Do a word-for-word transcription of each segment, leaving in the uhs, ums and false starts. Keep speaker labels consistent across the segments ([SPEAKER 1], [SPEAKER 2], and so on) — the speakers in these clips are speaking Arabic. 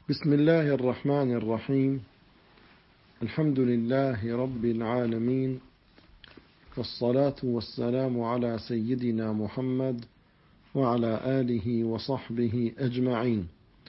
[SPEAKER 1] بسم الله الرحمن الرحيم. الحمد لله رب العالمين، والصلاة والسلام على سيدنا محمد وعلى آله وصحبه أجمعين.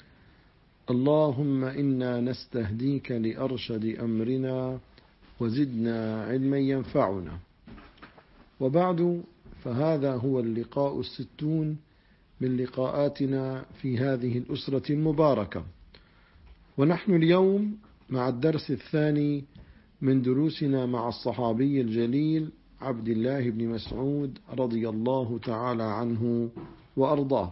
[SPEAKER 1] اللهم إنا نستهديك لأرشد أمرنا وزدنا علما ينفعنا. وبعد، فهذا هو اللقاء الستون من لقاءاتنا في هذه الأسرة المباركة، ونحن اليوم مع الدرس الثاني من دروسنا مع الصحابي الجليل عبد الله بن مسعود رضي الله تعالى عنه وأرضاه.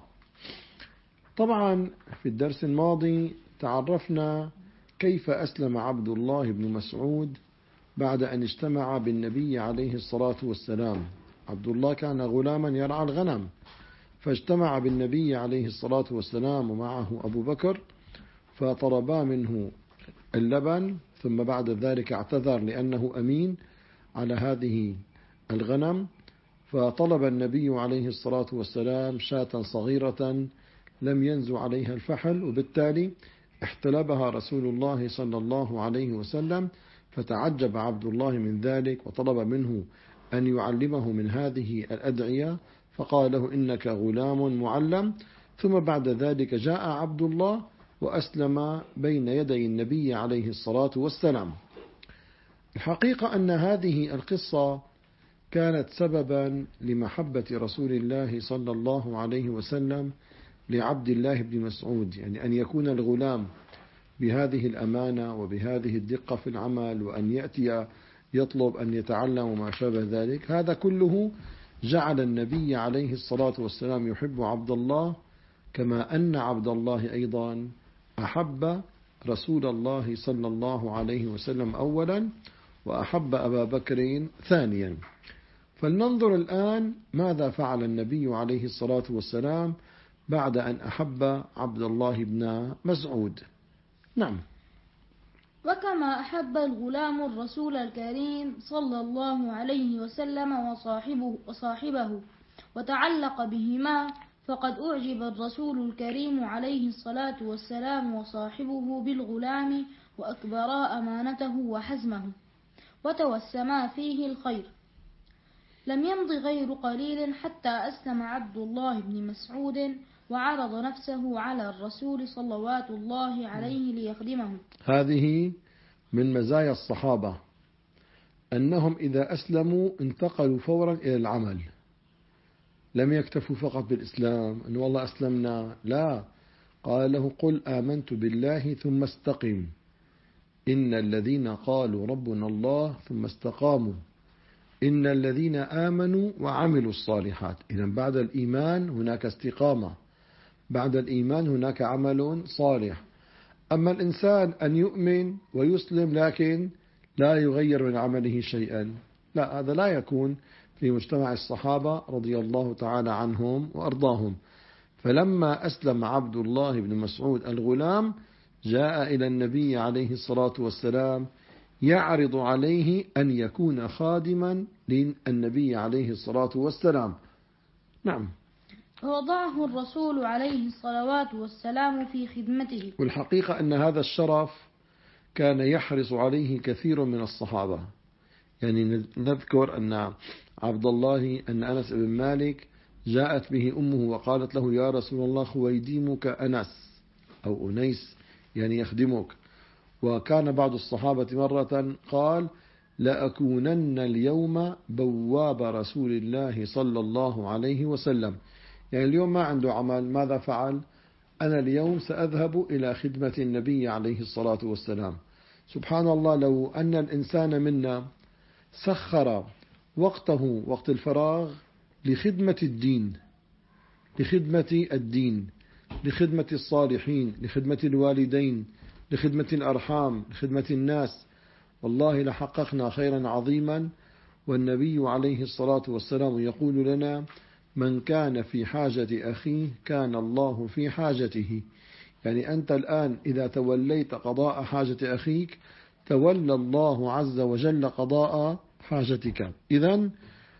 [SPEAKER 1] طبعا في الدرس الماضي تعرفنا كيف أسلم عبد الله بن مسعود بعد أن اجتمع بالنبي عليه الصلاة والسلام. عبد الله كان غلاما يرعى الغنم، فاجتمع بالنبي عليه الصلاة والسلام ومعه أبو بكر، فطلبا منه اللبن، ثم بعد ذلك اعتذر لأنه أمين على هذه الغنم، فطلب النبي عليه الصلاة والسلام شاة صغيرة لم ينزو عليها الفحل، وبالتالي احتلبها رسول الله صلى الله عليه وسلم، فتعجب عبد الله من ذلك وطلب منه أن يعلمه من هذه الأدعية، فقال له إنك غلام معلم. ثم بعد ذلك جاء عبد الله وأسلم بين يدي النبي عليه الصلاة والسلام. الحقيقة أن هذه القصة كانت سببا لمحبة رسول الله صلى الله عليه وسلم لعبد الله بن مسعود، يعني أن يكون الغلام بهذه الأمانة وبهذه الدقة في العمل، وأن يأتي يطلب أن يتعلم ما شابه ذلك. هذا كله جعل النبي عليه الصلاة والسلام يحب عبد الله، كما أن عبد الله أيضا أحب رسول الله صلى الله عليه وسلم أولا، وأحب أبا بكر ثانيا. فلننظر الآن ماذا فعل النبي عليه الصلاة والسلام بعد أن أحب عبد الله بن مسعود. نعم.
[SPEAKER 2] وكما أحب الغلام الرسول الكريم صلى الله عليه وسلم وصاحبه, وصاحبه وتعلق بهما، فقد أعجب الرسول الكريم عليه الصلاة والسلام وصاحبه بالغلام، وأكبرا أمانته وحزمه، وتوسما فيه الخير. لم يمض غير قليل حتى أسلم عبد الله بن مسعود، وعرض نفسه على الرسول صلوات الله عليه ليخدمه.
[SPEAKER 1] هذه من مزايا الصحابة، أنهم إذا أسلموا انتقلوا فورا إلى العمل، لم يكتفوا فقط بالإسلام أن والله أسلمنا، لا، قال له قل آمنت بالله ثم استقم، إن الذين قالوا ربنا الله ثم استقاموا إن الذين آمنوا وعملوا الصالحات. إذن بعد الإيمان هناك استقامة، بعد الإيمان هناك عمل صالح. أما الإنسان أن يؤمن ويسلم لكن لا يغير من عمله شيئا، لا، هذا لا يكون في مجتمع الصحابة رضي الله تعالى عنهم وأرضاهم. فلما أسلم عبد الله بن مسعود الغلام، جاء إلى النبي عليه الصلاة والسلام يعرض عليه أن يكون خادما للنبي عليه الصلاة والسلام. نعم.
[SPEAKER 2] ووضعه الرسول عليه الصلوات والسلام في خدمته.
[SPEAKER 1] والحقيقة أن هذا الشرف كان يحرص عليه كثير من الصحابة. يعني نذكر أن عبد الله أن أنس بن مالك جاءت به أمه وقالت له يا رسول الله خويديمك أنس أو أنيس، يعني يخدمك. وكان بعض الصحابة مرة قال لأكونن اليوم بواب رسول الله صلى الله عليه وسلم، يعني اليوم ما عنده عمل، ماذا فعل؟ أنا اليوم سأذهب إلى خدمة النبي عليه الصلاة والسلام. سبحان الله، لو أن الإنسان منا سخر وقته وقت الفراغ لخدمة الدين، لخدمة الدين، لخدمة الصالحين، لخدمة الوالدين، لخدمة الأرحام، لخدمة الناس، والله لحققنا خيرا عظيما. والنبي عليه الصلاة والسلام يقول لنا من كان في حاجة أخيه كان الله في حاجته. يعني أنت الآن إذا توليت قضاء حاجة أخيك تولى الله عز وجل قضاء حاجتك. إذن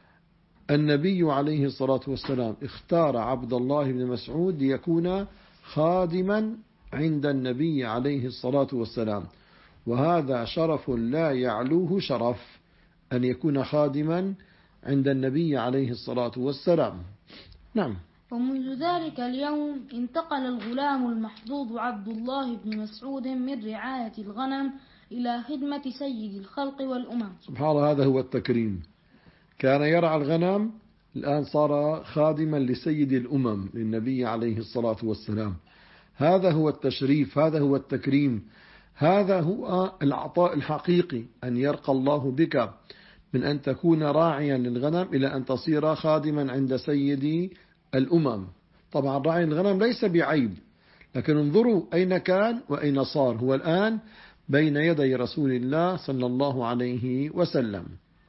[SPEAKER 1] النبي عليه الصلاة والسلام اختار عبد الله بن مسعود ليكون خادما عند النبي عليه الصلاة والسلام، وهذا شرف لا يعلوه شرف أن يكون خادما عند النبي عليه الصلاة والسلام. نعم.
[SPEAKER 2] ومنذ ذلك اليوم انتقل الغلام المحظوظ عبد الله بن مسعود من رعاية الغنم إلى خدمة سيد الخلق والأمم.
[SPEAKER 1] سبحان الله، هذا هو التكريم. كان يرعى الغنم، الآن صار خادما لسيد الأمم للنبي عليه الصلاة والسلام. هذا هو التشريف، هذا هو التكريم، هذا هو العطاء الحقيقي، أن يرقى الله بك من أن تكون راعيا للغنم إلى أن تصير خادما عند سيد الأمم. طبعا راعي الغنم ليس بعيب، لكن انظروا أين كان وأين صار. هو الآن بين يدي رسول الله صلى الله عليه وسلم.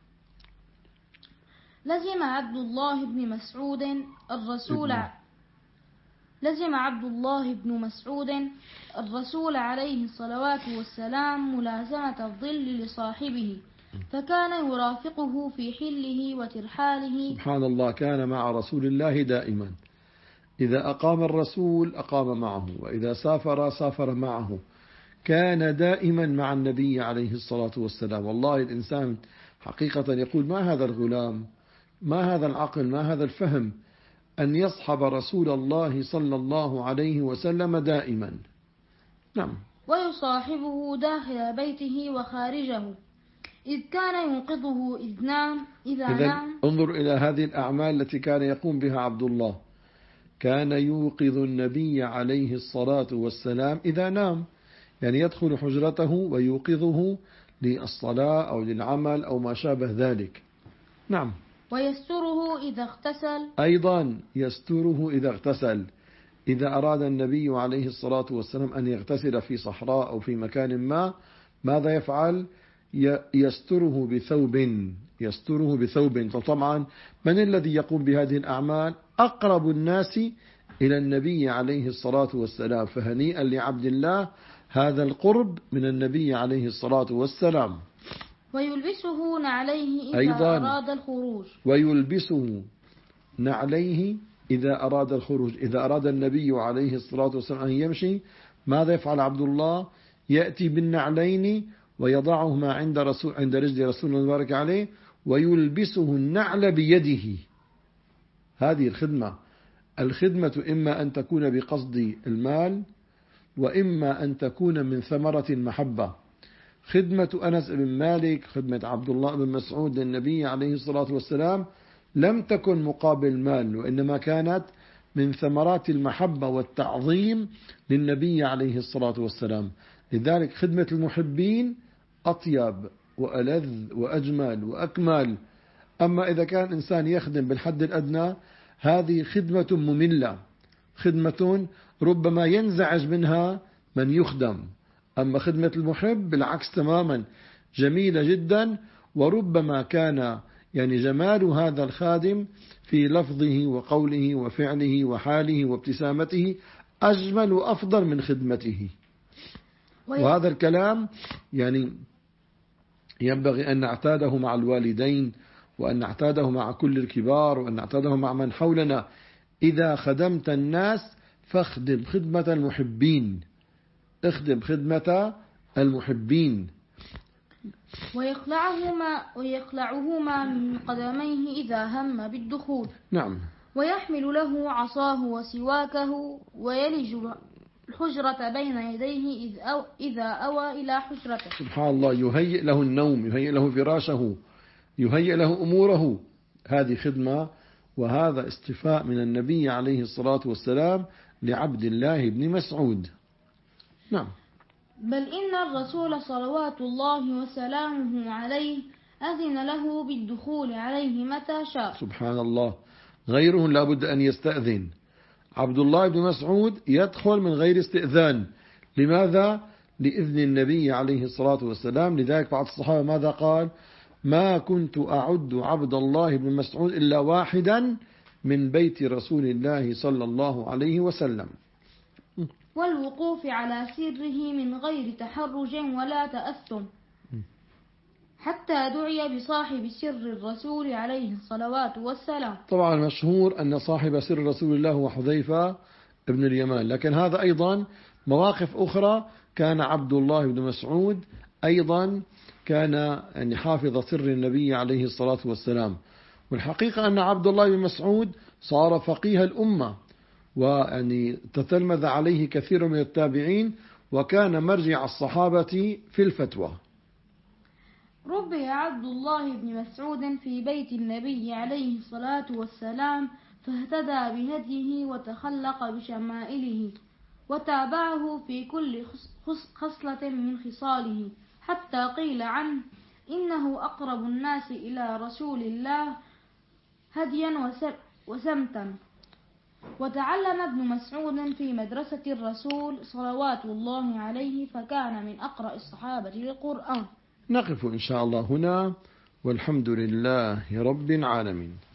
[SPEAKER 2] لزم عبد الله بن مسعود الرسول
[SPEAKER 1] ابن.
[SPEAKER 2] لزم عبد الله بن مسعود الرسول عليه الصلوات والسلام ملازمة الظل لصاحبه، فكان يرافقه في حله وترحاله.
[SPEAKER 1] سبحان الله، كان مع رسول الله دائما. إذا أقام الرسول أقام معه، وإذا سافر سافر معه. كان دائما مع النبي عليه الصلاة والسلام. والله الإنسان حقيقة يقول ما هذا الغلام، ما هذا العقل، ما هذا الفهم، أن يصحب رسول الله صلى الله عليه وسلم دائما. نعم.
[SPEAKER 2] ويصاحبه داخل بيته وخارجه، إذ كان ينقذه إذ نام إذا نام.
[SPEAKER 1] انظر إلى هذه الأعمال التي كان يقوم بها عبد الله. كان يوقظ النبي عليه الصلاة والسلام إذا نام، يعني يدخل حجرته ويوقظه للصلاة أو للعمل أو ما شابه ذلك. نعم.
[SPEAKER 2] ويستره إذا اغتسل،
[SPEAKER 1] أيضا يستره إذا اغتسل. إذا أراد النبي عليه الصلاة والسلام أن يغتسل في صحراء أو في مكان ما، ماذا يفعل؟ يستره بثوب، يستره بثوب. طبعا من الذي يقوم بهذه الأعمال؟ أقرب الناس إلى النبي عليه الصلاة والسلام. فهنيئا لعبد الله هذا القرب من النبي عليه الصلاة والسلام.
[SPEAKER 2] ويلبسه نعليه إذا
[SPEAKER 1] أيضا
[SPEAKER 2] أراد الخروج.
[SPEAKER 1] ويلبسه نعليه إذا أراد الخروج. إذا أراد النبي عليه الصلاة والسلام أن يمشي، ماذا يفعل عبد الله؟ يأتي بالنعلين ويضعهما عند رسول عند رجل رسول الله بارك عليه، ويلبسه النعل بيده. هذه الخدمة. الخدمة إما أن تكون بقصد المال، وإما أن تكون من ثمرة المحبة. خدمة أنس بن مالك، خدمة عبد الله بن مسعود للنبي عليه الصلاة والسلام لم تكن مقابل مال، وإنما كانت من ثمرات المحبة والتعظيم للنبي عليه الصلاة والسلام. لذلك خدمة المحبين أطيب وألذ وأجمل وأكمل. أما إذا كان إنسان يخدم بالحد الأدنى، هذه خدمة مملة، خدمة ربما ينزعج منها من يخدم. أما خدمة المحب بالعكس تماما، جميلة جدا، وربما كان يعني جمال هذا الخادم في لفظه وقوله وفعله وحاله وابتسامته أجمل وأفضل من خدمته. وهذا الكلام يعني ينبغي أن نعتاده مع الوالدين، وأن نعتاده مع كل الكبار، وأن نعتاده مع من حولنا. إذا خدمت الناس فاخدم خدمة المحبين، اخدم خدمة المحبين.
[SPEAKER 2] ويخلعهما ويخلعهما من قدميه إذا هم بالدخول.
[SPEAKER 1] نعم.
[SPEAKER 2] ويحمل له عصاه وسواكه، ويلج الحجرة بين يديه إذ أو إذا أوى إلى حجرته.
[SPEAKER 1] سبحان الله، يهيئ له النوم، يهيئ له فراشه، يهيئ له أموره. هذه خدمة، وهذا استفاء من النبي عليه الصلاة والسلام لعبد الله بن مسعود. نعم.
[SPEAKER 2] بل إن الرسول صلوات الله وسلامه عليه أذن له بالدخول عليه متى شاء.
[SPEAKER 1] سبحان الله، غيره لابد أن يستأذن. عبد الله بن مسعود يدخل من غير استئذان. لماذا؟ لإذن النبي عليه الصلاة والسلام. لذلك بعض الصحابة ماذا قال؟ ما كنت أعد عبد الله بن مسعود إلا واحدا من بيت رسول الله صلى الله عليه وسلم.
[SPEAKER 2] والوقوف على سره من غير تحرج ولا تأثم، حتى دعي بصاحب سر الرسول عليه الصلوات والسلام.
[SPEAKER 1] طبعا مشهور أن صاحب سر رسول الله هو حذيفة ابن اليمان، لكن هذا أيضا مواقف أخرى كان عبد الله بن مسعود أيضا كان يعني حافظ سر النبي عليه الصلاة والسلام. والحقيقة أن عبد الله بن مسعود صار فقيه الأمة، ويعني تتلمذ عليه كثير من التابعين، وكان مرجع الصحابة في الفتوى.
[SPEAKER 2] ربي عبد الله بن مسعود في بيت النبي عليه الصلاة والسلام، فاهتدى بهديه وتخلق بشمائله، وتابعه في كل خصلة من خصاله، حتى قيل عنه إنه أقرب الناس إلى رسول الله هديا وسمتا. وتعلم ابن مسعود في مدرسة الرسول صلوات الله عليه، فكان من أقرأ الصحابة للقرآن.
[SPEAKER 1] نقف إن شاء الله هنا، والحمد لله رب العالمين.